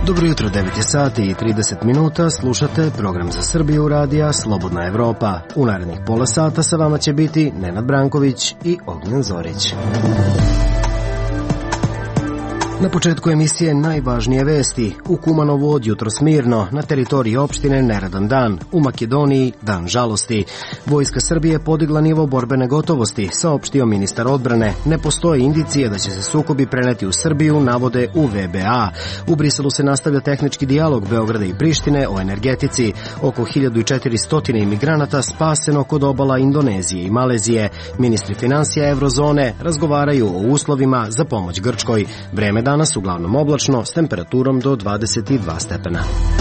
Dobro jutro, 9 je sati i 30 minuta, slušate program za Srbiju radija Slobodna Evropa. U narednih pola sata sa vama će biti Nenad Branković i Ognjen Zorić. Na početku emisije najvažnije vesti. U Kumanovu od jutros mirno, na teritoriji opštine neradan dan, u Makedoniji dan žalosti. Vojska Srbije podigla nivo borbene gotovosti, saopštio ministar odbrane. Ne postoje indicije da će se sukobi preneti u Srbiju, navode u VBA. U Briselu se nastavlja tehnički dijalog Beograda i Prištine o energetici. Oko 1400 imigranata spaseno kod obala Indonezije i Malezije. Ministri finansija Evrozone razgovaraju o uslovima za pomoć Grčkoj. Vreme danas uglavnom oblačno s temperaturom do 22 stepena.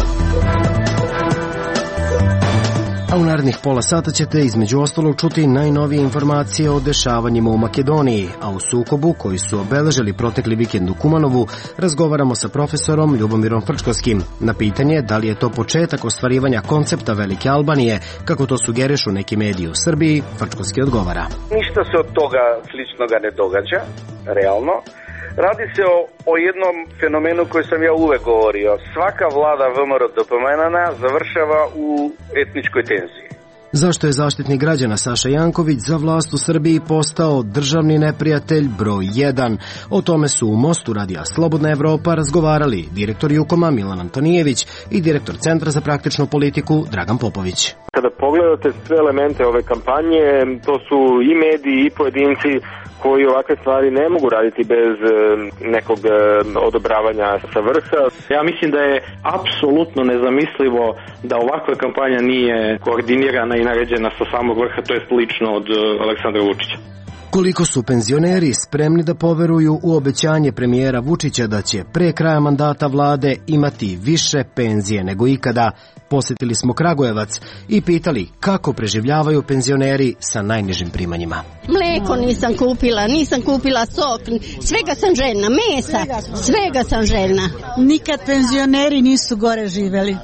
A u narednih pola sata ćete između ostalog čuti najnovije informacije o dešavanjima u Makedoniji, a u sukobu koji su obeležili protekli vikend u Kumanovu razgovaramo sa profesorom Ljubomirom Frčkovskim. Na pitanje da li je to početak ostvarivanja koncepta Velike Albanije, kako to sugerišu neki mediji u Srbiji, Frčkovski odgovara. Ništa se od toga sličnoga ne događa, realno. Radi se o jednom fenomenu koji sam ja uvek govorio. Svaka vlada VMRO-DPMNN završava u etničkoj tenziji. Zašto je zaštitnik građana Saša Janković za vlast u Srbiji postao državni neprijatelj broj 1? O tome su u Mostu radija Slobodna Evropa razgovarali direktor Jukoma Milan Antonijević i direktor Centra za praktičnu politiku Dragan Popović. Kada pogledate sve elemente ove kampanje, to su i mediji i pojedinci koji ovakve stvari ne mogu raditi bez nekog odobravanja sa vrha. Ja mislim da je apsolutno nezamislivo da ovakva kampanja nije koordinirana i naređena sa samog vrha, to jest lično od Aleksandra Vučića. Koliko su penzioneri spremni da poveruju u obećanje premijera Vučića da će pre kraja mandata vlade imati više penzije nego ikada? Posjetili smo Kragujevac i pitali kako preživljavaju penzioneri sa najnižim primanjima. Mleko nisam kupila sok, svega sam željna, mesa, svega sam željna. Nikad penzioneri nisu gore živeli.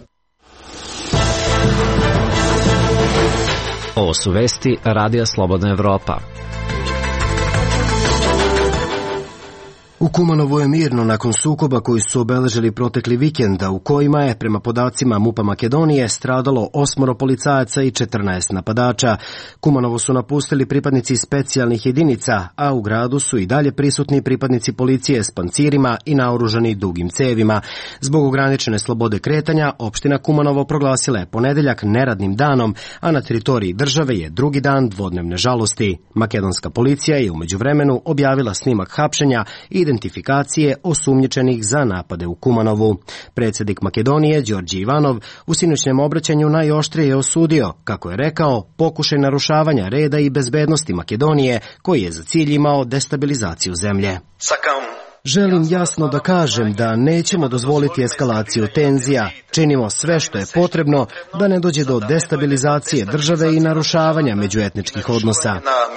Ovo su vesti radija Slobodna Evropa. U Kumanovu je mirno nakon sukoba koji su obeležili protekli vikenda, u kojima je, prema podacima MUP-a Makedonije, stradalo 8 policajaca i 14 napadača. Kumanovo su napustili pripadnici specijalnih jedinica, a u gradu su i dalje prisutni pripadnici policije s pancirima i naoružani dugim cevima. Zbog ograničene slobode kretanja, opština Kumanovo proglasila je ponedeljak neradnim danom, a na teritoriji države je drugi dan dvodnevne žalosti. Makedonska policija je u međuvremenu objavila snimak hapšenja i identifikacije osumnjičenih za napade u Kumanovu. Predsjednik Makedonije, Đorđe Ivanov, u sinoćnjem obraćanju najoštrije je osudio, kako je rekao, pokušaj narušavanja reda i bezbednosti Makedonije, koji je za cilj imao destabilizaciju zemlje. Želim jasno da kažem da nećemo dozvoliti eskalaciju tenzija. Činimo sve što je potrebno da ne dođe do destabilizacije države i narušavanja međuetničkih odnosa.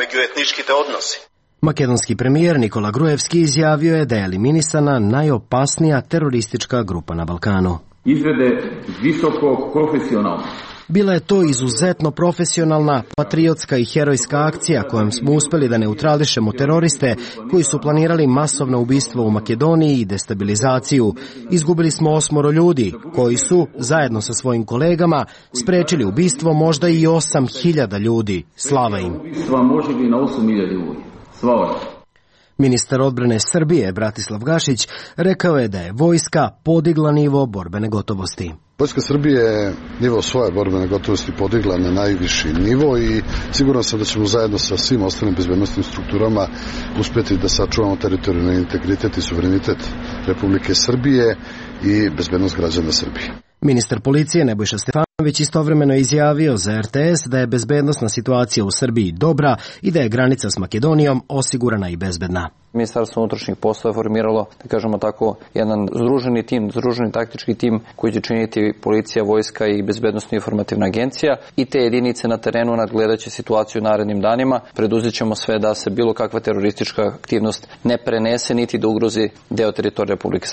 Makedonski premijer Nikola Grujevski izjavio je da je eliminisana najopasnija teroristička grupa na Balkanu. Izvede visoko profesionalno. Bila je to izuzetno profesionalna, patriotska i herojska akcija kojom smo uspeli da neutrališemo teroriste koji su planirali masovno ubistvo u Makedoniji i destabilizaciju. Izgubili smo 8 ljudi koji su, zajedno sa svojim kolegama, sprečili ubistvo možda i 8.000 ljudi. Slava im. Ubistva može bi na 8.000 ljudi. Slava. Ministar odbrane Srbije Bratislav Gašić rekao je da je vojska podigla nivo borbene gotovosti. Vojska Srbije je nivo svoje borbene gotovosti podigla na najviši nivo i siguran sam da ćemo zajedno sa svim ostalim bezbednostnim strukturama uspjeti da sačuvamo teritorijalni integritet i suverenitet Republike Srbije i bezbednost građana Srbije. Ministar policije Nebojša Stefanović istovremeno je izjavio za RTS da je bezbednosna situacija u Srbiji dobra i da je granica s Makedonijom osigurana i bezbedna. Ministarstvo unutrašnjih poslova je formiralo, da kažemo tako, jedan združeni taktički tim koji će činiti policija, vojska i bezbednosno informativna agencija i te jedinice na terenu nadgledaće situaciju u narednim danima. Preduzet ćemo sve da se bilo kakva teroristička aktivnost ne prenese niti da ugrozi deo teritorija Republike Srbije.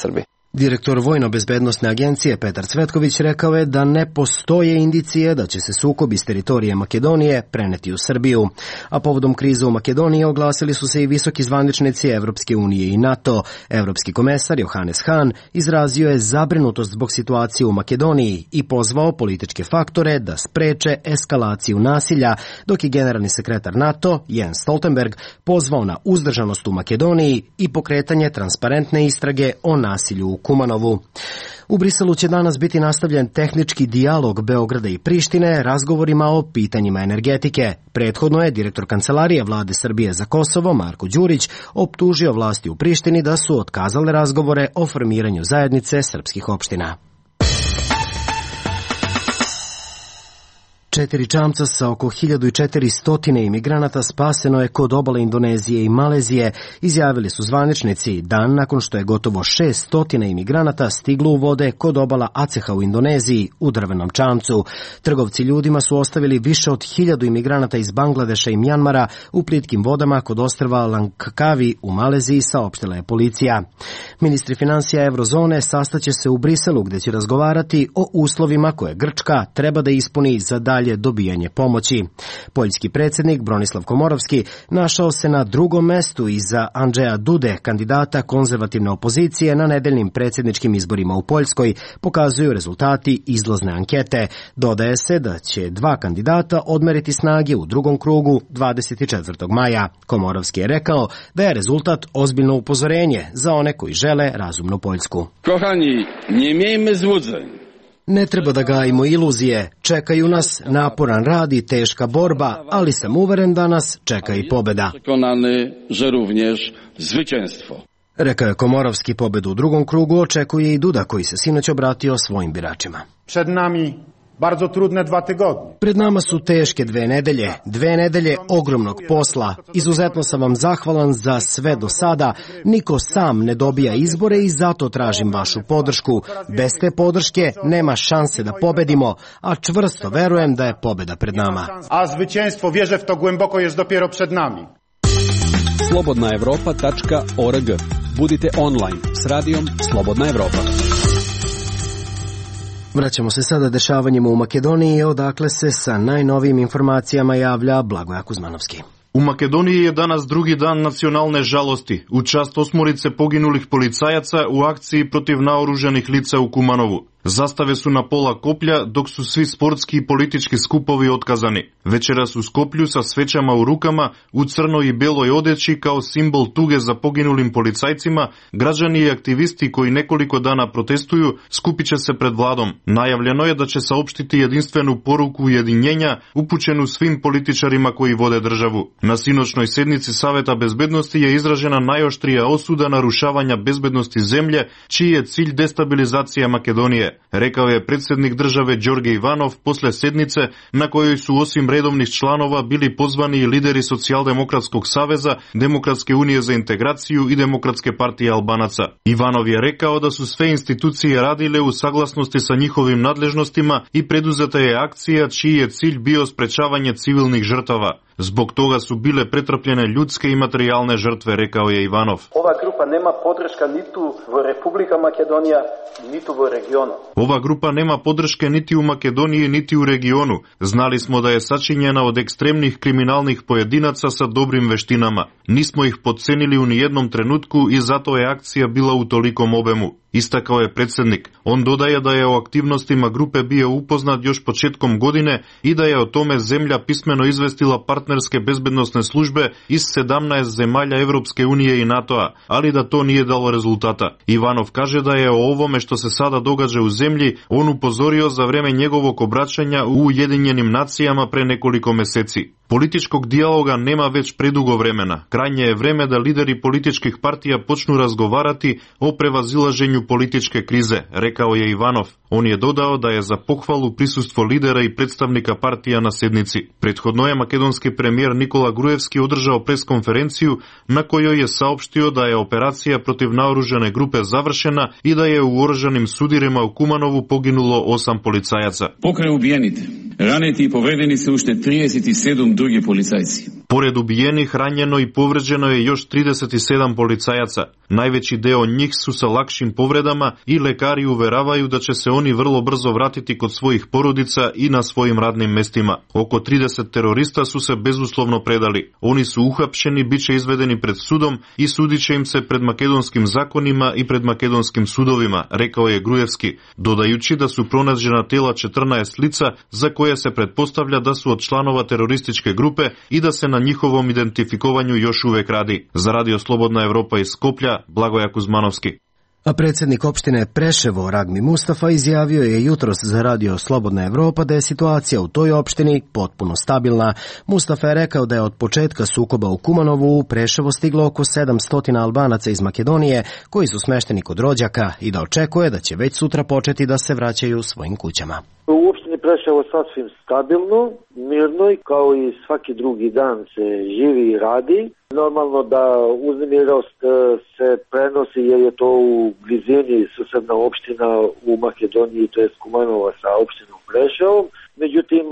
Direktor Vojno-bezbednosne agencije Petar Cvetković rekao je da ne postoje indicije da će se sukob iz teritorije Makedonije preneti u Srbiju. A povodom krize u Makedoniji oglasili su se i visoki zvaničnici Evropske unije i NATO. Evropski komesar Johannes Hahn izrazio je zabrinutost zbog situacije u Makedoniji i pozvao političke faktore da spreče eskalaciju nasilja, dok je generalni sekretar NATO Jens Stoltenberg pozvao na uzdržanost u Makedoniji i pokretanje transparentne istrage o nasilju u Kumanovu. U Briselu će danas biti nastavljen tehnički dijalog Beograda i Prištine razgovorima o pitanjima energetike. Prethodno je direktor Kancelarije Vlade Srbije za Kosovo, Marko Đurić, optužio vlasti u Prištini da su otkazale razgovore o formiranju zajednice srpskih opština. 4 čamca sa oko 1400 imigranata spaseno je kod obale Indonezije i Malezije, izjavili su zvaničnici dan nakon što je gotovo 600 imigranata stiglo u vode kod obala Aceha u Indoneziji u drvenom čamcu. Trgovci ljudima su ostavili više od 1000 imigranata iz Bangladeša i Mjanmara u plitkim vodama kod ostrva Langkawi u Maleziji, saopštila je policija. Ministri finansija Eurozone sastaće se u Briselu gde će razgovarati o uslovima koje Grčka treba da ispuni za dalje dobijanje pomoći. Poljski predsjednik Bronislav Komorovski našao se na drugom mestu iza Andrzeja Dude, kandidata konzervativne opozicije na nedeljnim predsjedničkim izborima u Poljskoj, pokazuju rezultati izlazne ankete. Dodaje se da će 2 kandidata odmeriti snage u drugom krugu 24. maja. Komorovski je rekao da je rezultat ozbiljno upozorenje za one koji žele razumnu Poljsku. Kochani, nie miejmy złudzeń. Ne treba da gajimo iluzije, čekaju nas naporan rad i teška borba, ali sam uveren da nas čeka i pobeda. Przekonany, że również zwycięstwo. Rekao je Komorovski. Pobedu u drugom krugu očekuje i Duda, koji se sinoć obratio svojim biračima. Przed nami bardzo trudne 2 tygodnie. Pred nama su teške 2 nedelje, 2 nedelje ogromnog posla. Izuzetno sam vam zahvalan za sve do sada. Niko sam ne dobija izbore i zato tražim vašu podršku. Bez te podrške nema šanse da pobedimo, a čvrsto verujem da je pobeda pred nama. A zwycięstwo, wierzę w to głęboko, jest dopiero przed nami. slobodnaevropa.org. Budite online s radijom Slobodna Evropa. Vraćamo se sada dešavanjima u Makedoniji, odakle se sa najnovijim informacijama javlja Blagoja Kuzmanovski. U Makedoniji je danas drugi dan nacionalne žalosti u čast 8 poginulih policajaca u akciji protiv naoružanih lica u Kumanovu. Zastave su na pola koplja, dok su svi sportski i politički skupovi otkazani. Večeras u Skoplju sa svećama u rukama, u crnoj i beloj odeći kao simbol tuge za poginulim policajcima, građani i aktivisti koji nekoliko dana protestuju skupit će se pred vladom. Najavljeno je da će saopštiti jedinstvenu poruku ujedinjenja upućenu svim političarima koji vode državu. Na sinoćnoj sednici Saveta bezbednosti je izražena najoštrija osuda narušavanja bezbednosti zemlje, čiji je cilj destabilizacija Makedonije, rekao je predsjednik države Đorđe Ivanov posle sednice na kojoj su osim redovnih članova bili pozvani i lideri Socijaldemokratskog saveza, Demokratske unije za integraciju i Demokratske partije Albanaca. Ivanov je rekao da su sve institucije radile u saglasnosti sa njihovim nadležnostima i preduzeta je akcija čiji je cilj bio sprečavanje civilnih žrtava. Zbog toga su bile pretrpljene ljudske i materijalne žrtve, rekao je Ivanov. Ova grupa nema podrška nitu v Republika Makedonija, nitu v regionu. Ova grupa nema podrške niti u Makedoniji, niti u regionu. Znali smo da je sačinjena od ekstremnih kriminalnih pojedinaca sa dobrim veštinama. Nismo ih podcenili u nijednom trenutku i zato je akcija bila u tolikom obemu, istakao je predsjednik. On dodaje da je o aktivnostima grupe bio upoznat još početkom godine i da je o tome zemlja pismeno izvestila partnerske bezbednosne službe iz 17 zemalja Evropske unije i NATO-a, ali da to nije dalo rezultata. Ivanov kaže da je o ovome što se sada događa u zemlji on upozorio za vreme njegovog obraćanja u Ujedinjenim nacijama pre nekoliko meseci. Političkog dijaloga nema već predugo vremena. Krajnje je vreme da lideri političkih partija počnu razgovarati o prevazilaženju političke krize, rekao je Ivanov. On je dodao da je za pohvalu prisustvo lidera i predstavnika partija na sednici. Prethodno je makedonski premijer Nikola Grujevski održao preskonferenciju na kojoj je saopštio da je operacija protiv naoružane grupe završena i da je u oružanim sudirima u Kumanovu poginulo 8 policajaca. Pokraj ubijeните, raneti i povedeni su ušte 37 drugi policajci. Pored ubijenih, ranjeno i povređeno je još 37 policajaca. Najveći deo njih su sa lakšim povredama i lekari uveravaju da će se oni vrlo brzo vratiti kod svojih porodica i na svojim radnim mestima. Oko 30 terorista su se bezuslovno predali. Oni su uhapšeni, bit će izvedeni pred sudom i sudit će im se pred makedonskim zakonima i pred makedonskim sudovima, rekao je Grujevski, dodajući da su pronađena tela 14 lica za koje se pretpostavlja da su od članova terorističke grupe i da se na njihovom identifikovanju još uvek radi. Za Radio Slobodna Evropa iz Skoplja, Blagoja Kuzmanovski. A predsjednik opštine Preševo Ragmi Mustafa izjavio je jutros za Radio Slobodna Evropa da je situacija u toj opštini potpuno stabilna. Mustafa je rekao da je od početka sukoba u Kumanovu u Preševo stiglo oko 700 Albanaca iz Makedonije koji su smešteni kod rođaka i da očekuje da će već sutra početi da se vraćaju svojim kućama. U opštini Preševo sasvim stabilno, mirno i kao i svaki drugi dan se živi i radi. Normalno da uznemirenost se prenosi jer je to u blizini susedna opština u Makedoniji, to je Kumanova sa opštinom Preševom. Međutim,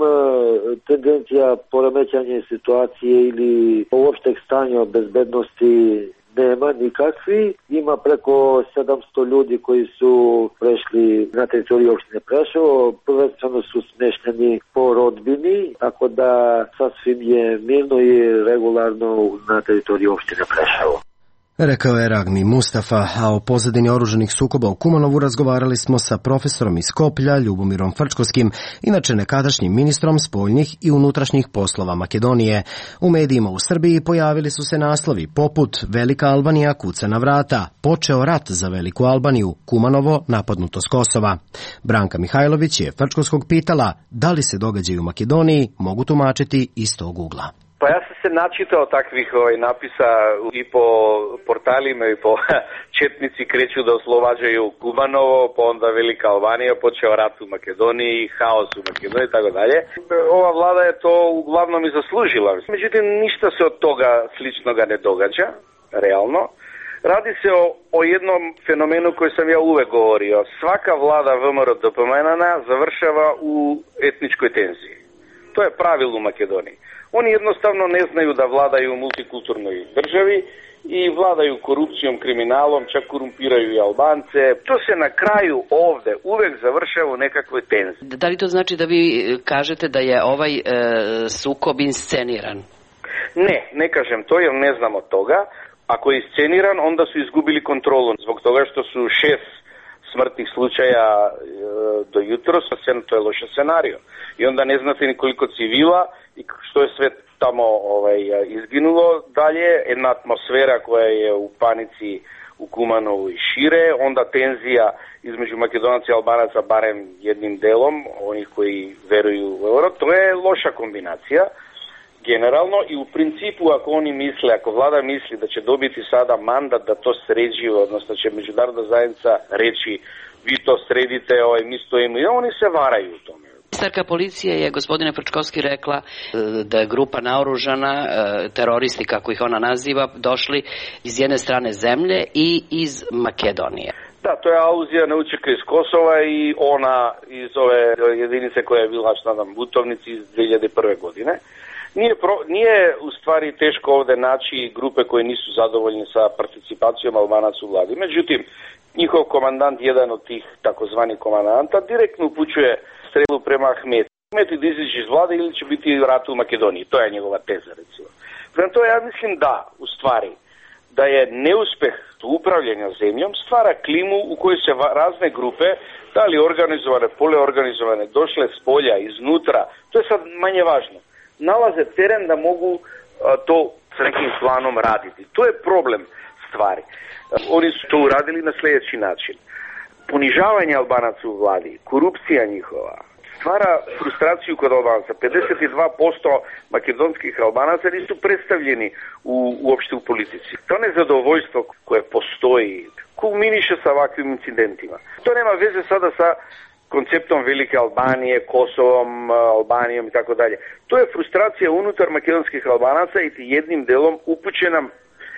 tendencija poremećanja situacije ili uopšteg stanja bezbednosti nema nikakvi. Ima preko 700 ljudi koji su prešli na teritoriju opštine Preševo. Prvenstveno su smješteni po rodbini, tako da sasvim je mirno i regularno na teritoriju opštine Preševo. Rekao je Ragmi Mustafa, a o pozadini oružanih sukoba u Kumanovu razgovarali smo sa profesorom iz Skoplja, Ljubomirom Frčkovskim, inače nekadašnjim ministrom spoljnih i unutrašnjih poslova Makedonije. U medijima u Srbiji pojavili su se naslovi poput Velika Albanija kuca na vrata, počeo rat za Veliku Albaniju, Kumanovo napadnuto s Kosova. Branka Mihajlović je Frčkovskog pitala da li se događaji u Makedoniji mogu tumačiti iz tog ugla. Pa ja sam se načitao takvih napisa i po portalima i po četnici kreću da oslobađaju Kumanovo, pa onda Velika Albanija, počeo rat u Makedoniji, haos u Makedoniji i tako dalje. Ova vlada je to uglavnom i zaslužila. Međutim, ništa se od toga sličnoga ne događa, realno. Radi se o jednom fenomenu koji sam ja uvek govorio. Svaka vlada VMRO dopomenana završava u etničkoj tenziji. To je pravilo u Makedoniji. Oni jednostavno ne znaju da vladaju u multikulturnoj državi i vladaju korupcijom, kriminalom, čak korumpiraju i Albance. To se na kraju ovde uvek završava u nekakvoj tenziji. Da li to znači da vi kažete da je ovaj sukob insceniran? Ne kažem to jer ne znam od toga. Ako je insceniran, onda su izgubili kontrolu zbog toga što su 6 smrtnih slučaja do jutros, to je loš scenario. I onda ne znate ni koliko civila i što je sve tamo izginulo. Dalje, jedna atmosfera koja je u panici u Kumanovu i šire, onda tenzija između Makedonaca i Albanaca barem jednim delom, onih koji veruju u euro. To je loša kombinacija. Generalno i u principu ako vlada misli da će dobiti sada mandat da to sređiva, odnosno će međunarodna zajednica reći vi to sredite, mi stojimo i oni se varaju u tome. Ministarka policije je, gospodine Frčkovski, rekla da je grupa naoružana, teroristi kako ih ona naziva, došli iz jedne strane zemlje i iz Makedonije. Da, to je aluzija na učeka iz Kosova i ona iz ove jedinice koja je bila butovnici iz 2001. godine. Nije u stvari teško ovde naći grupe koje nisu zadovoljni sa participacijom Albanaca u vladi. Međutim, njihov komandant, jedan od tih takozvanih komandanta, direktno upućuje strelu prema Ahmeti. Ahmeti da izađe iz vlade ili će biti rat u Makedoniji. To je njegova teza, recimo. Prema to ja mislim u stvari, da je neuspeh upravljanja zemljom stvara klimu u kojoj se razne grupe, da li organizovane, poluorganizovane, došle s polja, iznutra, to je sad manje važno, nalaze teren da mogu to s nekim planom raditi. To je problem stvari. Oni su to uradili na sljedeći način. Ponižavanje Albanaca u vladi, korupcija njihova, stvara frustraciju kod Albanaca. 52% makedonskih Albanaca nisu predstavljeni uopšte u politici. To nezadovoljstvo koje postoji, kulminiše sa ovakvim incidentima. To nema veze sada sa konceptom Velike Albanije, Kosovom, Albanijom i tako dalje. To je frustracija unutar makedonskih Albanaca i jednim delom upućena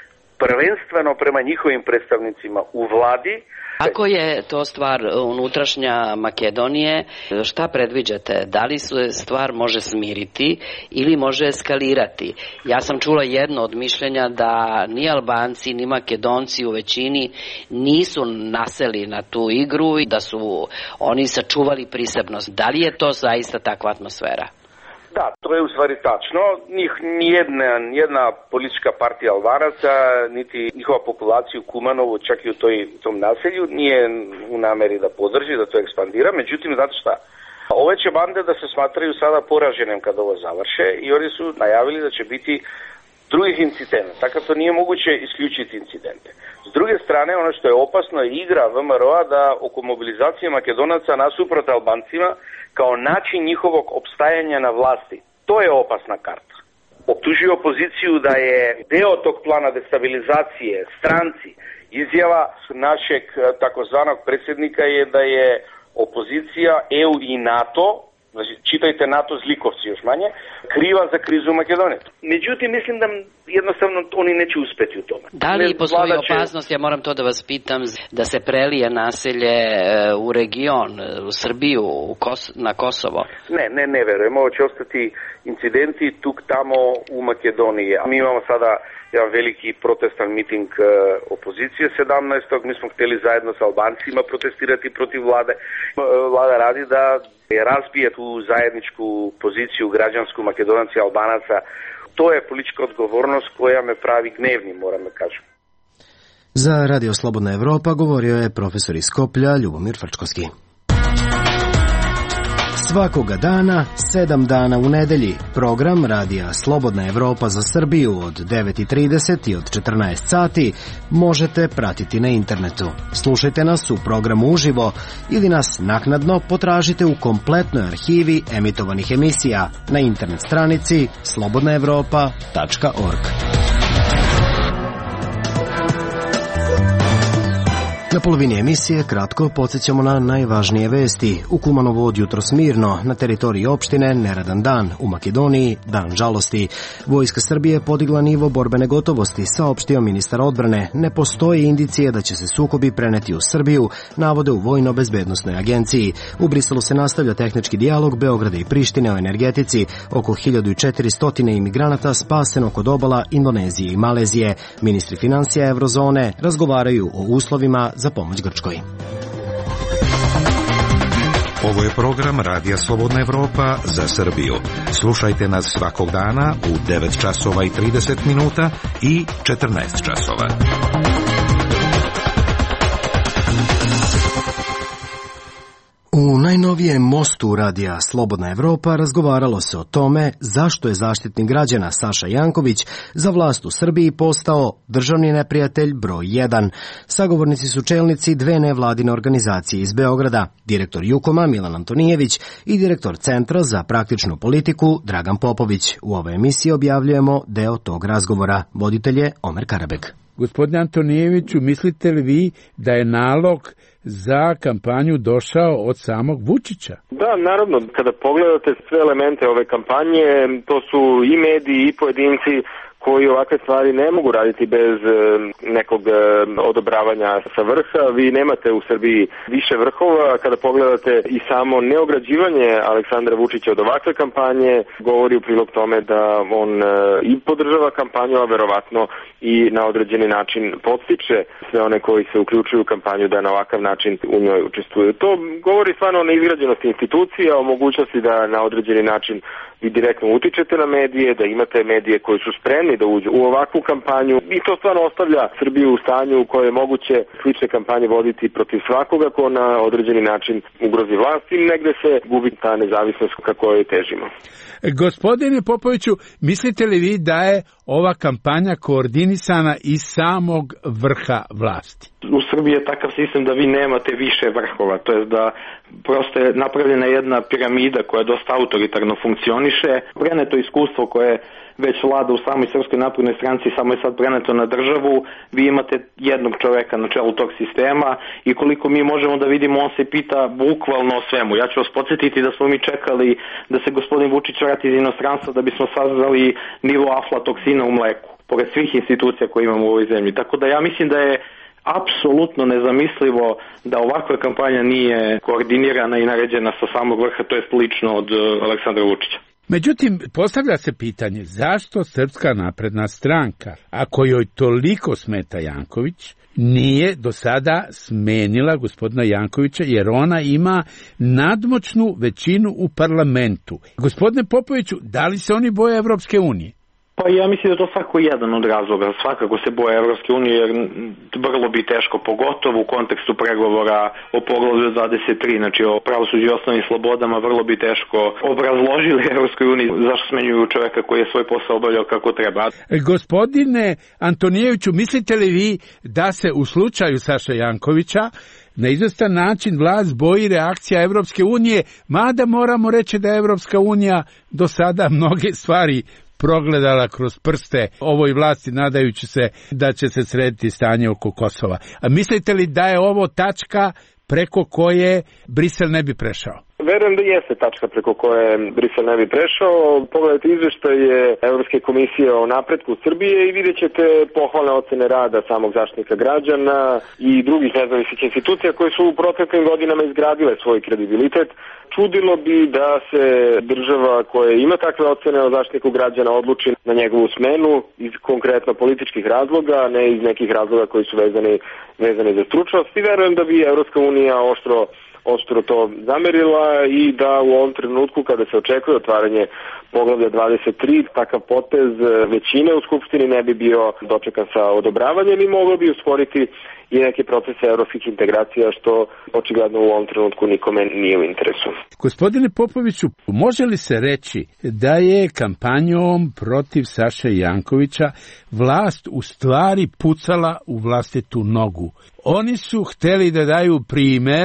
prvenstveno prema njihovim predstavnicima u vladi. Ako je to stvar unutrašnja Makedonije, šta predviđate? Da li se stvar može smiriti ili može eskalirati? Ja sam čula jedno od mišljenja da ni Albanci ni Makedonci u većini nisu naseli na tu igru i da su oni sačuvali prisebnost. Da li je to zaista takva atmosfera? Da, to je u stvari tačno. Nijedna politička partija Albanaca, niti njihova populacija u Kumanovu, čak i u tom naselju, nije u nameri da podrži, da to ekspandira. Međutim, znate šta? Ove će bande da se smatraju sada poraženim kad ovo završe i oni su najavili da će biti drugih incidenta. Tako to nije moguće isključiti incidente. S druge strane, ono što je opasno je igra VMRO-a da oko mobilizacije Makedonaca nasuprot Albancima kao način njihovog opstajanja na vlasti. To je opasna karta. Optužuje opoziciju da je deo tog plana destabilizacije stranci. Izjava našeg takozvanog predsjednika je da je opozicija EU i NATO, znači čitajte NATO zlikovci još manje, kriva za krizu u Makedoniji. Međutim, mislim da jednostavno oni neće uspeti u tome. Da li postoji opasnost, ja moram to da vas pitam, da se prelije naselje u region, u Srbiju, na Kosovo? Ne verujemo. Ovo će ostati incidenti tuk tamo u Makedoniji. Mi imamo sada jedan veliki protestan miting opozicije 17. Mi smo htjeli zajedno sa Albancima protestirati protiv vlade. Vlada radi da razbije tu zajedničku poziciju građansku Makedonaca i Albanaca. To je politička odgovornost koja me pravi gnevnim, moram da kažem. Za Radio Slobodna Evropa govorio je profesor iz Skoplja Ljubomir Frčkovski. Svakoga dana, 7 dana u nedelji, program Radija Slobodna Evropa za Srbiju od 9:30 i od 14 sati možete pratiti na internetu. Slušajte nas u programu uživo ili nas naknadno potražite u kompletnoj arhivi emitovanih emisija na internet stranici slobodnaevropa.org. Na polovini emisije kratko podsjećamo na najvažnije vesti. U Kumanovu od jutros mirno, na teritoriji opštine neradan dan, u Makedoniji dan žalosti. Vojska Srbije podigla nivo borbene gotovosti, saopštio ministar odbrane. Ne postoje indicije da će se sukobi preneti u Srbiju, navode u Vojno-bezbednosnoj agenciji. U Briselu se nastavlja tehnički dijalog Beograda i Prištine o energetici. Oko 1400 imigranata spaseno kod obala Indonezije i Malezije. Ministri finansija Evrozone razgovaraju o uslovima za pomoć Grčkoj. Ovo je program Radija Slobodna Evropa za Srbiju. Slušajte nas svakog dana u 9 časova i 30 minuta i 14 časova. U najnovijem mostu Radija Slobodna Evropa razgovaralo se o tome zašto je Zaštitnik građana Saša Janković za vlast u Srbiji postao državni neprijatelj broj 1. Sagovornici su čelnici dve nevladine organizacije iz Beograda, direktor Jukoma Milan Antonijević i direktor Centra za praktičnu politiku Dragan Popović. U ovoj emisiji objavljujemo deo tog razgovora. Voditelj je Omer Karabek. Gospodine Antonijeviću, mislite li vi da je nalog za kampanju došao od samog Vučića? Da, naravno, kada pogledate sve elemente ove kampanje, to su i mediji i pojedinci koji ovakve stvari ne mogu raditi bez nekog odobravanja sa vrha. Vi nemate u Srbiji više vrhova. Kada pogledate i samo neograđivanje Aleksandra Vučića od ovakve kampanje, govori u prilog tome da on i podržava kampanju, a verovatno i na određeni način podstiče sve one koji se uključuju u kampanju da na ovakav način u njoj učestvuju. To govori stvarno o neizgrađenosti institucija, o mogućnosti da na određeni način vi direktno utičete na medije, da imate medije koji su spremni da uđu u ovakvu kampanju i to stvarno ostavlja Srbiju u stanju u kojoj je moguće slične kampanje voditi protiv svakoga ko na određeni način ugrozi vlast i negde se gubi ta nezavisnost ka kojoj težimo. Gospodine Popoviću, mislite li vi da je ova kampanja koordinisana iz samog vrha vlasti? U Srbiji je takav sistem da vi nemate više vrhova, to je da prosto je napravljena jedna piramida koja dosta autoritarno funkcioniše. Preneto iskustvo koje već vlada u samoj Srpskoj naprednoj stranci, samo je sad preneto na državu, vi imate jednog čoveka na čelu tog sistema i koliko mi možemo da vidimo, on se pita bukvalno o svemu. Ja ću vas podsjetiti da smo mi čekali da se gospodin Vučić vrati iz inostranstva da bismo saznali nivo aflatoksina u mleku. pored svih institucija koje imamo u ovoj zemlji. Tako da ja mislim da je apsolutno nezamislivo da ovakva kampanja nije koordinirana i naređena sa samog vrha, to je lično od Aleksandra Vučića. Međutim, postavlja se pitanje zašto Srpska napredna stranka, ako joj toliko smeta Janković, nije do sada smenila gospodina Jankovića, jer ona ima nadmoćnu većinu u parlamentu. Gospodine Popoviću, da li se oni boje Evropske unije? Pa ja mislim da je to svako jedan od razloga. Svakako se boje Evropske unije, jer vrlo bi teško, pogotovo u kontekstu pregovora o poglavlju 23, znači o pravosuđu i osnovnim slobodama, vrlo bi teško obrazložili Evropskoj uniji zašto smenjuju čoveka koji je svoj posao obavljao kako treba. Gospodine Antonijeviću, mislite li vi da se u slučaju Saše Jankovića na izvestan način vlast boji reakcija Evropske unije, mada moramo reći da je Evropska unija do sada mnoge stvari progledala kroz prste ovoj vlasti, nadajući se da će se srediti stanje oko Kosova. A mislite li da je ovo tačka preko koje Brisel ne bi prešao? Verujem da jeste tačka preko koje Brisel ne bi prešao. Pogledajte izveštaje Evropske komisije o napretku Srbije i vidjet ćete pohvalne ocene rada samog Zaštitnika građana i drugih nezavisnih institucija koje su u proteklim godinama izgradile svoj kredibilitet. Čudilo bi da se država koja ima takve ocene o Zaštitniku građana odluči na njegovu smenu iz konkretno političkih razloga, a ne iz nekih razloga koji su vezani za stručnost. I verujem da bi Evropska unija oštro to zamerila i da u ovom trenutku kada se očekuje otvaranje poglavlja 23, takav potez većine u Skupštini ne bi bio dočekan sa odobravanjem i moglo bi usporiti i neke procese evropskih integracija, što očigledno u ovom trenutku nikome nije u interesu. Gospodine Popoviću, može li se reći da je kampanjom protiv Saše Jankovića vlast u stvari pucala u vlastitu nogu? Oni su hteli da daju primer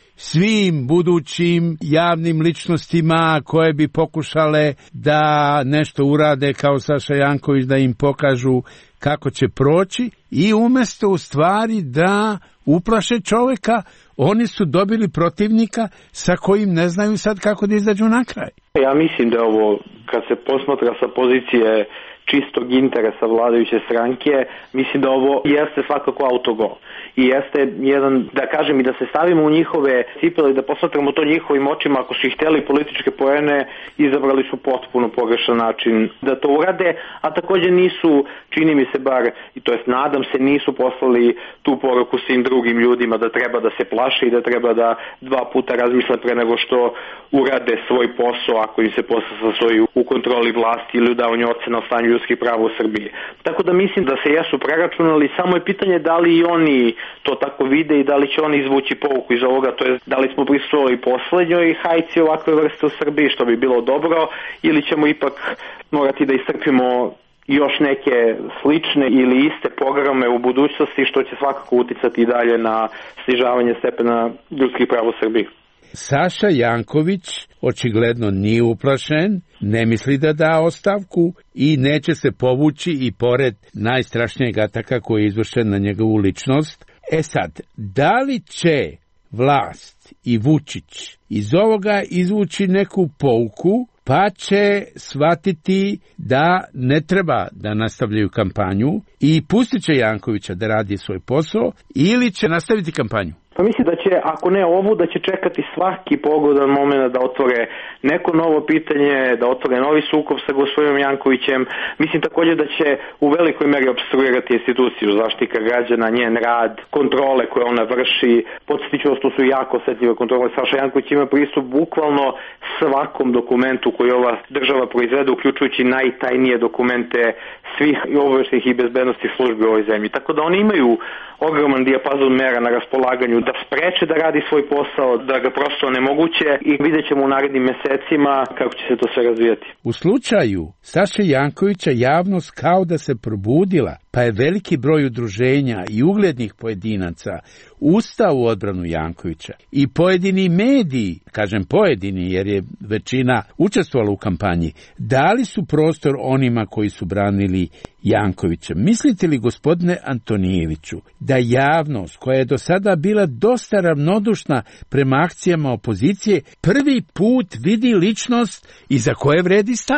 svim budućim javnim ličnostima koje bi pokušale da nešto urade kao Saša Janković, da im pokažu kako će proći i umjesto u stvari da uplaše čovjeka, oni su dobili protivnika sa kojim ne znaju sad kako da izađu na kraj. Ja mislim da ovo, kad se posmatra sa pozicije čistog interesa vladajuće stranke, mislim da ovo jeste svakako autogol. I jeste jedan, da kažem, i da se stavimo u njihove cipele i da posmatramo to njihovim očima, ako su ih hteli političke poene, izabrali su potpuno pogrešan način da to urade, a također nisu, čini mi se bar, i to jest nadam se, nisu poslali tu poruku svim drugim ljudima da treba da se plaše i da treba da 2 puta razmisle pre nego što urade svoj posao, ako im se posao sastoji u kontroli vlasti ili u davanju ocena o stanju ljudskih prava u Srbiji. Tako da mislim da se jesu preračunali, samo je pitanje da li i oni to tako vide i da li će oni izvući pouku iz ovoga, to je da li smo prisustvovali poslednjoj hajci ovakve vrste u Srbiji, što bi bilo dobro, ili ćemo ipak morati da istrpimo još neke slične ili iste programe u budućnosti, što će svakako uticati i dalje na snižavanje stepena ljudskih prava u Srbiji. Saša Janković očigledno nije uplašen, ne misli da da ostavku i neće se povući i pored najstrašnijeg ataka koji je izvršen na njegovu ličnost. Sad, da li će vlast i Vučić iz ovoga izvući neku pouku, pa će shvatiti da ne treba da nastavljaju kampanju i pustit će Jankovića da radi svoj posao, ili će nastaviti kampanju? Pa mislim da će, ako ne ovu, da će čekati svaki pogodan moment da otvore neko novo pitanje, da otvore novi sukob sa gospodinom Jankovićem. Mislim također da će u velikoj meri opstruirati instituciju Zaštitnika građana, njen rad, kontrole koje ona vrši. Podsjetiću vas, to su jako osetljive kontrole. Saša Janković ima pristup bukvalno svakom dokumentu koji ova država proizvede, uključujući najtajnije dokumente svih obaveštajnih i bezbednostnih službi u ovoj zemlji. Tako da oni imaju ogroman dijapazon mera na raspolaganju da spreče da radi svoj posao, da ga prosto onemoguće, i vidjet ćemo u narednim mesecima kako će se to sve razvijati. U slučaju Saše Jankovića javnost kao da se probudila, pa je veliki broj udruženja i uglednih pojedinaca ustao u odbranu Jankovića. I pojedini mediji, kažem pojedini jer je većina učestvovala u kampanji, dali su prostor onima koji su branili Jankovića. Mislite li, gospodine Antonijeviću, da javnost, koja je do sada bila dosta ravnodušna prema akcijama opozicije, prvi put vidi ličnost iza koje vredi stati?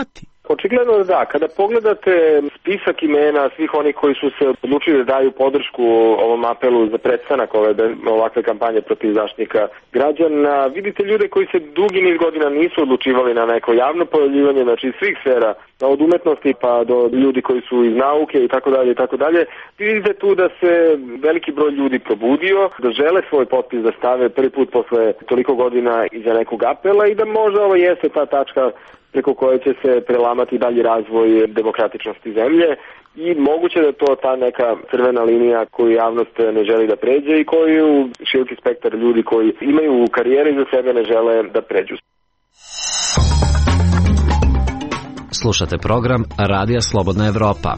Očigledno da, kada pogledate spisak imena svih onih koji su se odlučili da daju podršku ovom apelu za prestanak ovakve kampanje protiv Zaštitnika građana, vidite ljude koji se dugi niz godina nisu odlučivali na neko javno pojavljivanje, znači svih sfera, od umetnosti pa do ljudi koji su iz nauke i tako dalje i tako dalje. Vidite tu da se veliki broj ljudi probudio, da žele svoj potpis da stave prvi put posle toliko godina iza nekog apela i da možda ovo jeste ta tačka preko koje će se prelamati dalji razvoj demokratičnosti zemlje i moguće da to ta neka crvena linija koju javnost ne želi da pređe i koju široki spektar ljudi koji imaju karijere za sebe ne žele da pređu. Slušate program Radija Slobodna Evropa.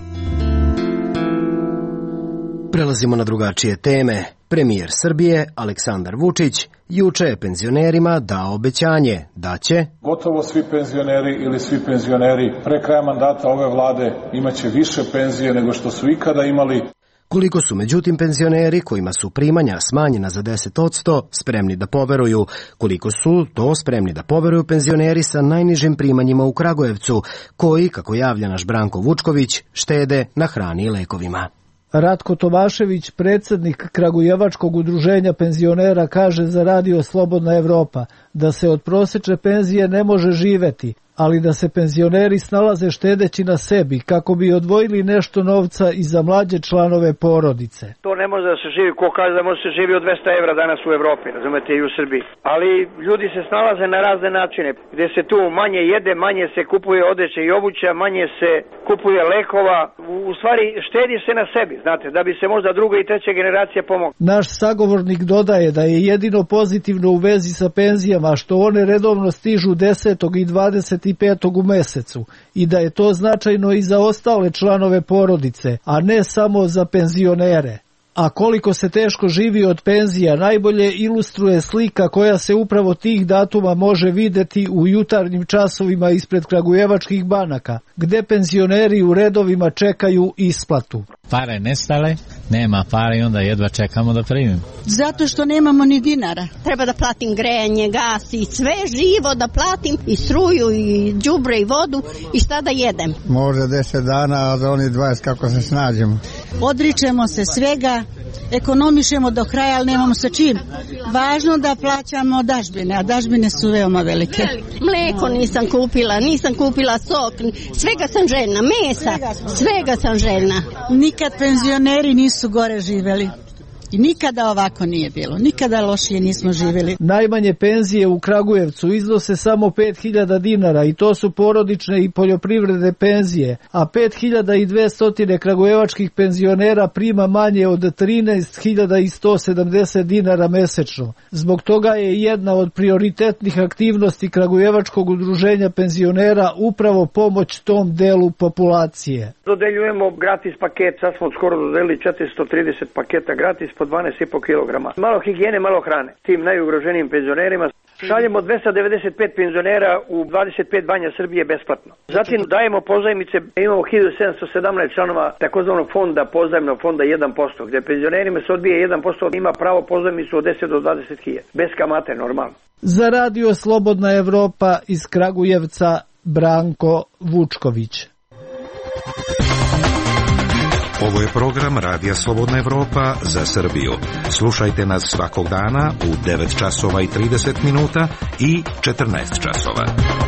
Prelazimo na drugačije teme. Premijer Srbije Aleksandar Vučić juče je penzionerima dao obećanje da će gotovo svi penzioneri ili svi penzioneri pre kraja mandata ove vlade imaće više penzije nego što su ikada imali. Koliko su međutim penzioneri kojima su primanja smanjena za 10% spremni da poveruju, koliko su to spremni da poveruju penzioneri sa najnižim primanjima u Kragujevcu, koji, kako javlja naš Branko Vučković, štede na hrani i lekovima. Ratko Tomašević, predsjednik Kragujevačkog udruženja penzionera, kaže za Radio Slobodna Evropa da se od prosječne penzije ne može živeti, ali da se penzioneri snalaze štedeći na sebi kako bi odvojili nešto novca i za mlađe članove porodice. To ne može da se živi, ko kaže da može se živi od 200 evra danas u Evropi, razumete, i u Srbiji. Ali ljudi se snalaze na razne načine, gdje se tu manje jede, manje se kupuje odeće i obuća, manje se kupuje lekova, u stvari štedi se na sebi, znate, da bi se možda druga i treća generacija pomogla. Naš sagovornik dodaje da je jedino pozitivno u vezi sa penzijama što one redovno stižu 10. i 25. u mesecu i da je to značajno i za ostale članove porodice, a ne samo za penzionere. A koliko se teško živi od penzija najbolje ilustruje slika koja se upravo tih datuma može videti u jutarnjim časovima ispred kragujevačkih banaka, gde penzioneri u redovima čekaju isplatu. Pare nestale, nema pare i onda jedva čekamo da primimo. Zato što nemamo ni dinara. Treba da platim grejanje, gas i sve živo da platim, i struju, i đubre, i vodu, i šta da jedem. Možda 10 dana, a za oni 20 kako se snađemo. Odričemo se svega, ekonomišemo do kraja, ali nemamo sa čim. Važno da plaćamo dažbine, a dažbine su veoma velike. Mleko nisam kupila sok, svega sam željna, mesa, svega sam željna. Nikad penzioneri nisu gore živeli. I nikada ovako nije bilo, nikada lošije nismo živjeli. Najmanje penzije u Kragujevcu iznose samo 5.000 dinara i to su porodične i poljoprivredne penzije, a 5.200 kragujevačkih penzionera prima manje od 13.170 dinara mesečno. Zbog toga je jedna od prioritetnih aktivnosti Kragujevačkog udruženja penzionera upravo pomoć tom delu populacije. Dodeljujemo gratis paket, sad smo skoro dodelili 430 paketa gratis po 12,5 kg. Malo higijene, malo hrane. Tim najugroženijim penzionerima šaljemo 295 penzionera u 25 banja Srbije besplatno. Zatim dajemo pozajmice, imamo 1717 članova takozvanog fonda, pozajmnog fonda 1%, gdje penzionerima se odbije 1%, ima pravo pozajmicu od 10 do 20.000. Bez kamate, normalno. Za Radio Slobodna Evropa iz Kragujevca, Branko Vučković. Ovo je program Radija Slobodna Evropa za Srbiju. Slušajte nas svakog dana u 9 časova i 30 minuta i 14 časova.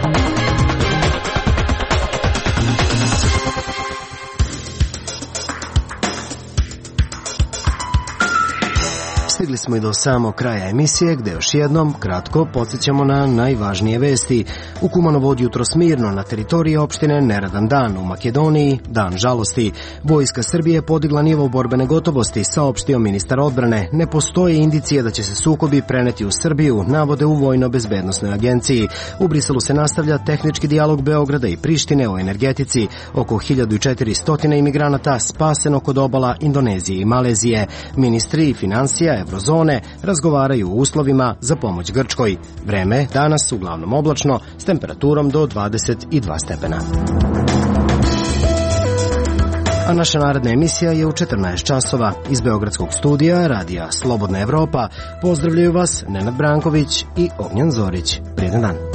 Stigli smo i do samog kraja emisije, gde još jednom kratko podsjećamo na najvažnije vesti. U Kumanovodu jutros mirno, na teritoriji opštine neradan dan, u Makedoniji dan žalosti. Vojska Srbije podigla nivo borbene gotovosti, saopštio ministar odbrane. Ne postoje indicije da će se sukobi preneti u Srbiju, navode u Vojno-bezbednosnoj agenciji. U Briselu se nastavlja tehnički dijalog Beograda i Prištine o energetici. Oko 1400 imigranata spaseno kod obala Indonezije i Malezije. Ministri finansija Eurozone razgovaraju o uslovima za pomoć Grčkoj. Vreme danas uglavnom oblačno s temperaturom do 22 stepena. A naša naredna emisija je u 14 časova. Iz Beogradskog studija Radija Slobodna Evropa pozdravljaju vas Nenad Branković i Ognjan Zorić. Prijedan dan.